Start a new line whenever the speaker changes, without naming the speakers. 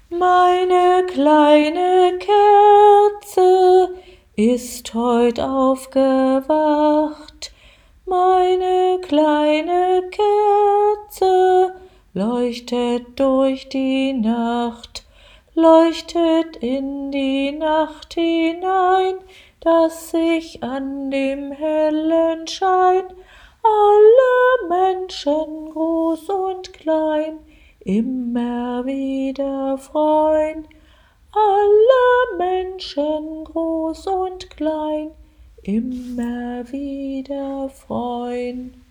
Meine kleine Kerze ist heut aufgewacht. Meine kleine Kerze leuchtet durch die Nacht, leuchtet in die Nacht hinein, dass sich an dem hellen Schein alle Menschen, groß und klein, immer wieder freuen. Alle Menschen, groß und klein, immer wieder freuen.